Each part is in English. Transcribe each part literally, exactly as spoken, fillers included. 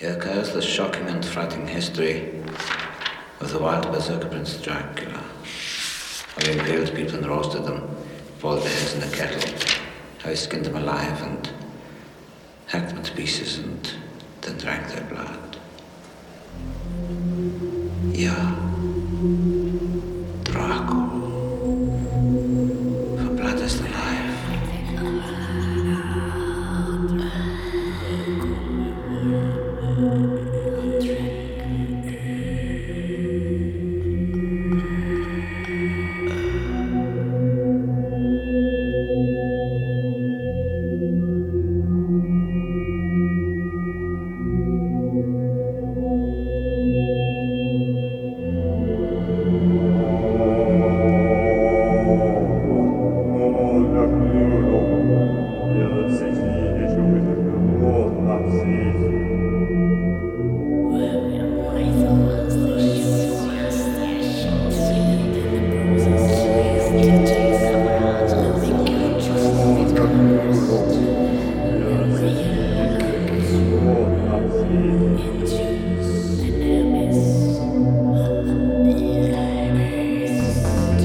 Here occurs the shocking and frightening history of the wild berserker Prince Dracula. How he impaled people and roasted them, boiled their heads in a kettle, how he skinned them alive and hacked them to pieces and then drank their blood. Yeah, Draco, for blood is the life.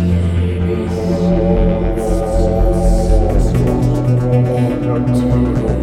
Thank you.